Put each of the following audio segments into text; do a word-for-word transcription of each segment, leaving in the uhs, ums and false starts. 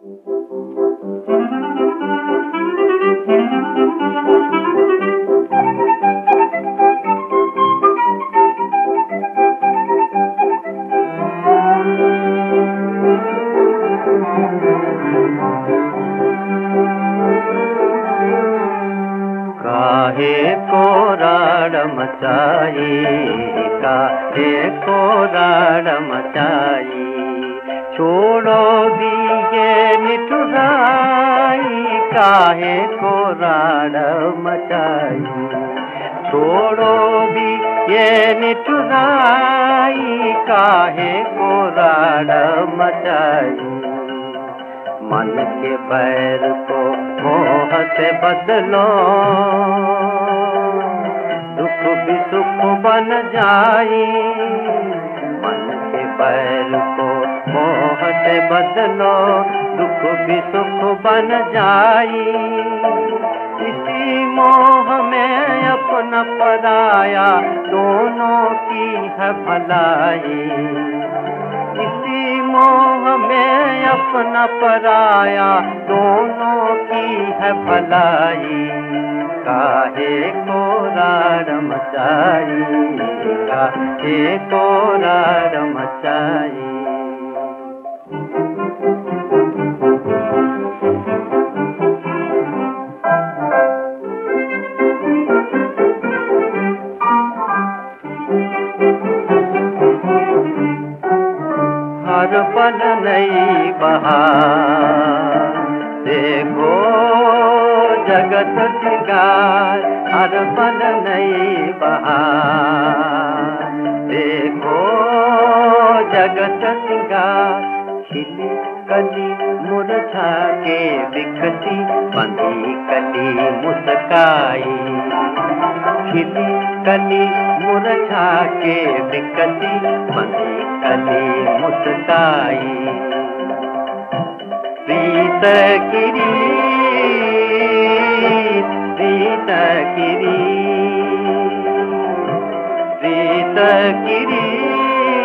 काहे को राड़ मचाई, काहे को राड़ मचाई, छोड़ो दिए निठुराई, काहे को राड़ मचाई, छोड़ो भी ये निठुराई, काहे को राड़ मचाई। मन के बैर को मोह से बदलो, दुख भी सुख बन जाई, मन के बैर को मोह से बदलो, दुख भी सुख बन जाई। इसी मोह में अपना पराया दोनों की है भलाई, इसी मोह में अपना पराया दोनों की है भलाई, काहे को राड़ मचाई, काहे को राड़ मचाई। हर पल नई बहार, देखो जगत सिंगार, हर पल नई बहार, देखो जगत सिंगार। खिली कली मुरझा के बिखती, बंधी कली मुस्काई, खिली कली मुरझा के बिखती, बंधी कली मुस्काई। प्रीत की रीत, प्रीत की रीत, प्रीत की रीत,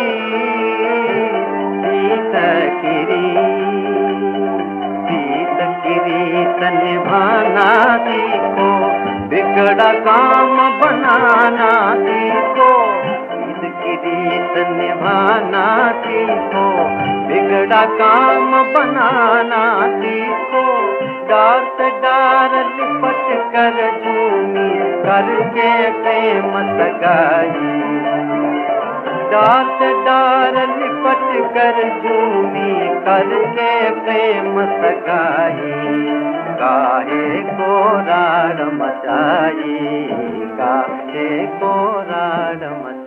प्रीत की रीत, प्रीत की रीत निभाना सीखो, बिगड़ा काम बनाना सीखो, की रीत निभाना सीखो, बिगड़ा काम बनाना सीखो। डार से डार लिपट कर झूमी करके प्रेम सगाई, डार से डार लिपट कर झूमी करके प्रेम सगाई, काहे को राड़ मचाई, काहे को राड़ मचाई।